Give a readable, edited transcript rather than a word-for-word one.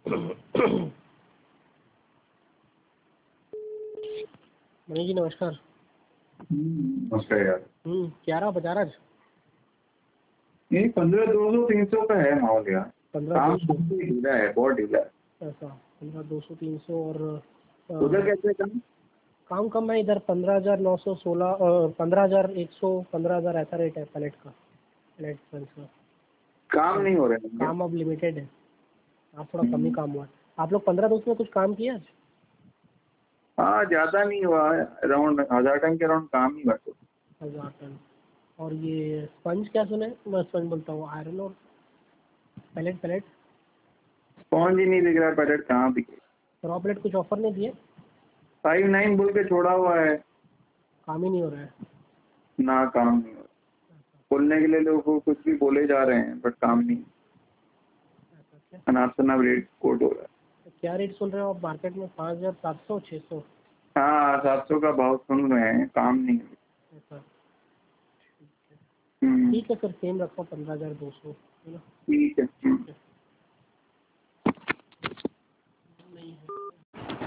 मनीष जी नमस्कार। नमस्कार यार। क्या रहा बचा रहा? ये 15-200-300 का है माहौल यार। 15-200 ढीला है, बहुत ढीला है। ऐसा 15-200-300 और उधर कैसे काम? काम कम है इधर 15,916 15,100 15,000 ऐसा रेट है पैलेट का, पैलेट फंस का। काम नहीं हो रहा है। काम अब लिमिटेड है, आज थोड़ा कम ही काम हुआ है। आप लोग 15-200 में कुछ काम किया आज? हाँ, ज्यादा नहीं हुआ है, अराउंड 1000 टन के अराउंड काम ही बस। 1000 टन। और ये स्पंज क्या सुने? मैं स्पंज बोलता हूँ, आयरन और पैलेट पैलेट स्पॉन्ज ही नहीं दिख रहा है, पैलेट कहाँ दिखे? रॉ प्लेट कुछ ऑफर नहीं दिए? 59 बोल के छोड़ा हुआ है, काम ही नहीं हो रहा है। ना काम नहीं हो रहा। बोलने के लिए लोगों को कुछ भी बोले जा रहे हैं, बट काम नहीं। ऐसा क्या? अनाप रेट कोट हो रहा है। तो क्या रेट सुन रहे हो आप मार्केट में? 5,700 600? हाँ, 700 का भाव सुन रहे हैं, काम नहीं है। ऐसा हम्म, ठीक है, फिर सेम रखो 15,200 है ना। ठीक है।